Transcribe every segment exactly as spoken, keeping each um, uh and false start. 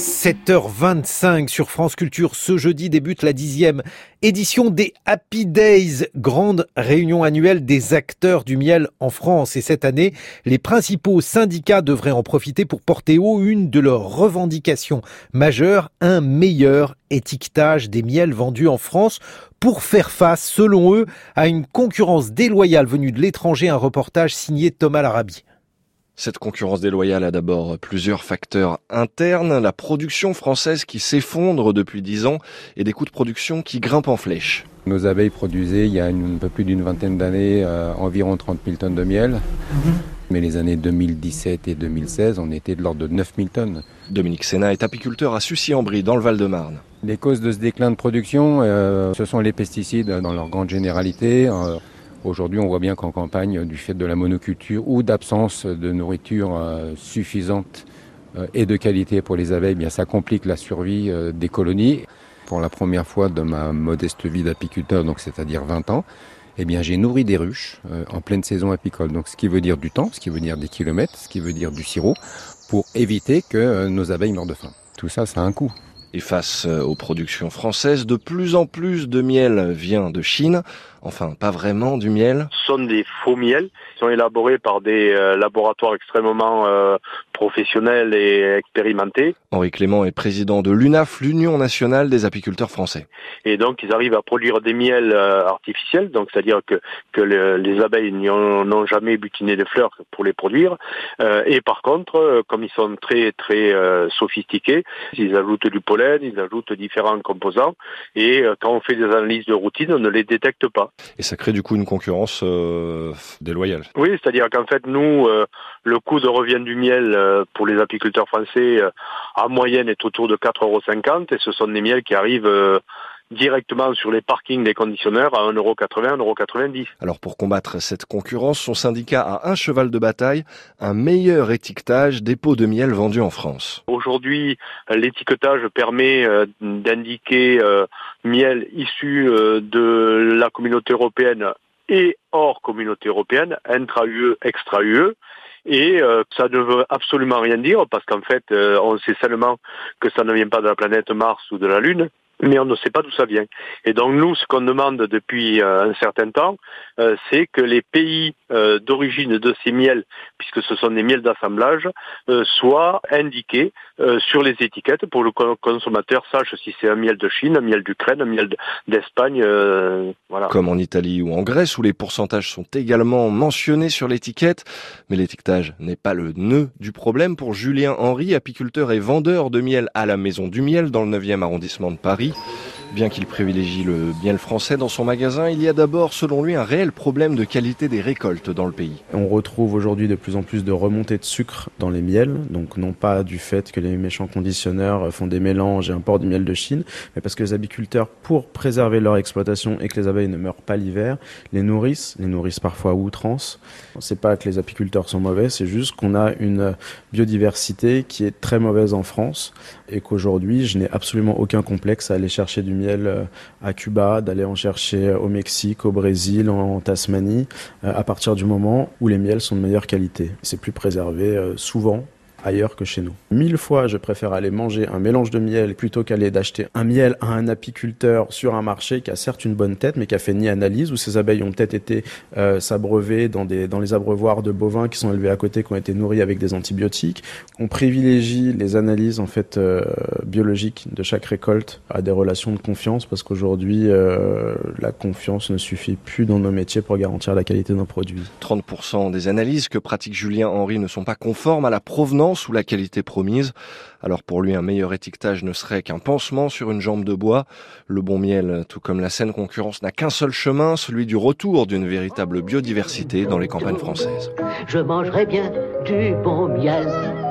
sept heures vingt-cinq sur France Culture. Ce jeudi débute la dixième édition des Happy Days, grande réunion annuelle des acteurs du miel en France. Et cette année, les principaux syndicats devraient en profiter pour porter haut une de leurs revendications majeures, un meilleur étiquetage des miels vendus en France pour faire face, selon eux, à une concurrence déloyale venue de l'étranger. Un reportage signé Thomas Larabie. Cette concurrence déloyale a d'abord plusieurs facteurs internes, la production française qui s'effondre depuis dix ans et des coûts de production qui grimpent en flèche. Nos abeilles produisaient il y a une, un peu plus d'une vingtaine d'années euh, environ trente mille tonnes de miel. Mmh. Mais les années deux mille dix-sept et deux mille seize, on était de l'ordre de neuf mille tonnes. Dominique Sénat est apiculteur à Sucy-en-Brie, dans le Val-de-Marne. Les causes de ce déclin de production, euh, ce sont les pesticides dans leur grande généralité. Euh, Aujourd'hui, on voit bien qu'en campagne, du fait de la monoculture ou d'absence de nourriture euh, suffisante euh, et de qualité pour les abeilles, bien ça complique la survie euh, des colonies. Pour la première fois de ma modeste vie d'apiculteur, donc c'est-à-dire vingt ans, eh bien j'ai nourri des ruches euh, en pleine saison apicole. Donc ce qui veut dire du temps, ce qui veut dire des kilomètres, ce qui veut dire du sirop, pour éviter que euh, nos abeilles meurent de faim. Tout ça, ça a un coût. Et face aux productions françaises, de plus en plus de miel vient de Chine. Enfin, pas vraiment du miel. Ce sont des faux miels. Ils sont élaborés par des euh, laboratoires extrêmement euh, professionnels et expérimentés. Henri Clément est président de l'U N A F, l'Union nationale des apiculteurs français. Et donc, ils arrivent à produire des miels euh, artificiels. Donc, c'est-à-dire que, que le, les abeilles n'ont jamais butiné de fleurs pour les produire. Euh, et par contre, euh, comme ils sont très, très euh, sophistiqués, ils ajoutent du pollen, ils ajoutent différents composants. Et euh, quand on fait des analyses de routine, on ne les détecte pas. Et ça crée du coup une concurrence euh, déloyale. Oui, c'est-à-dire qu'en fait, nous, euh, le coût de revient du miel euh, pour les apiculteurs français, euh, en moyenne, est autour de quatre euros cinquante. Et ce sont des miels qui arrivent euh, directement sur les parkings des conditionneurs à un euro quatre-vingts, un euro quatre-vingt-dix. Alors pour combattre cette concurrence, son syndicat a un cheval de bataille, un meilleur étiquetage des pots de miel vendus en France. Aujourd'hui, l'étiquetage permet euh, d'indiquer euh, miel issu euh, de la communauté européenne et hors communauté européenne, intra-U E, extra-U E. Et euh, ça ne veut absolument rien dire parce qu'en fait, euh, on sait seulement que ça ne vient pas de la planète Mars ou de la Lune. Mais on ne sait pas d'où ça vient. Et donc nous, ce qu'on demande depuis euh, un certain temps, euh, c'est que les pays euh, d'origine de ces miels, puisque ce sont des miels d'assemblage, euh, soient indiqués euh, sur les étiquettes pour le consommateur sache si c'est un miel de Chine, un miel d'Ukraine, un miel d'Espagne, euh, voilà. Comme en Italie ou en Grèce, où les pourcentages sont également mentionnés sur l'étiquette. Mais l'étiquetage n'est pas le nœud du problème pour Julien Henry, apiculteur et vendeur de miel à la Maison du Miel dans le neuvième arrondissement de Paris. Bien qu'il privilégie le miel français dans son magasin, il y a d'abord, selon lui, un réel problème de qualité des récoltes dans le pays. On retrouve aujourd'hui de plus en plus de remontées de sucre dans les miels, donc non pas du fait que les méchants conditionneurs font des mélanges et importent du miel de Chine, mais parce que les apiculteurs, pour préserver leur exploitation et que les abeilles ne meurent pas l'hiver, les nourrissent, les nourrissent parfois à outrance. C'est pas que les apiculteurs sont mauvais, c'est juste qu'on a une biodiversité qui est très mauvaise en France et qu'aujourd'hui, je n'ai absolument aucun complexe à aller chercher du miel à Cuba, d'aller en chercher au Mexique, au Brésil, en Tasmanie, à partir du moment où les miels sont de meilleure qualité. C'est plus préservé souvent ailleurs que chez nous. Mille fois, je préfère aller manger un mélange de miel plutôt qu'aller d'acheter un miel à un apiculteur sur un marché qui a certes une bonne tête, mais qui a fait ni analyse, où ces abeilles ont peut-être été euh, s'abreuver dans, des, dans les abreuvoirs de bovins qui sont élevés à côté, qui ont été nourris avec des antibiotiques. On privilégie les analyses en fait euh, biologiques de chaque récolte à des relations de confiance, parce qu'aujourd'hui, euh, la confiance ne suffit plus dans nos métiers pour garantir la qualité de nos produits. trente pour cent des analyses que pratique Julien Henry ne sont pas conformes à la provenance ou la qualité promise. Alors pour lui, un meilleur étiquetage ne serait qu'un pansement sur une jambe de bois. Le bon miel, tout comme la saine concurrence, n'a qu'un seul chemin, celui du retour d'une véritable biodiversité dans les campagnes françaises. Je mangerai bien du bon miel,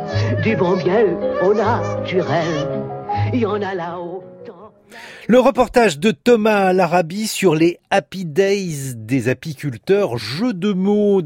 du bon miel au naturel. Il y en a là-haut. Le reportage de Thomas Larabie sur les Happy Days des apiculteurs, jeu de mots.